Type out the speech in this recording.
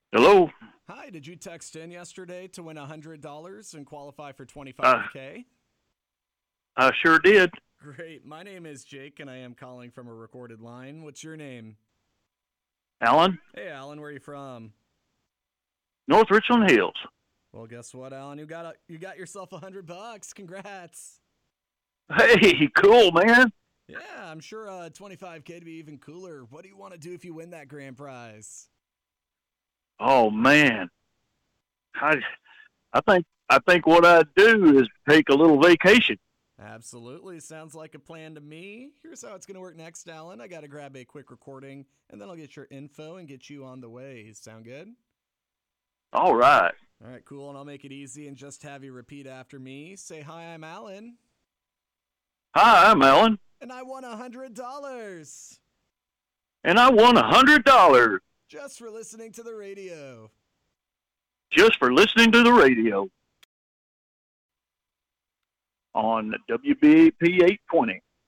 Hello. Hi, did you text in yesterday to win $100 and qualify for Uh, 25K? I sure did. Great. My name is Jake and I am calling from a recorded line. What's your name? Alan, Hey, Alan, where are you from? North Richland Hills. Well, guess what, Alan? You got yourself $100. Congrats. Hey, cool, man. Yeah, I'm sure 25K to be even cooler. What do you want to do if you win that grand prize? Oh man, I, I think what I'd do is take a little vacation. Absolutely. Sounds like a plan to me. Here's how it's going to work next, Alan. I got to grab a quick recording and then I'll get your info and get you on the way. Sound good? All right. All right, cool. And I'll make it easy and just have you repeat after me. Say, hi, I'm Alan, Hi, I'm Alan, and I won $100 and I won $100 just for listening to the radio. just for listening to the radio on WBAP 820.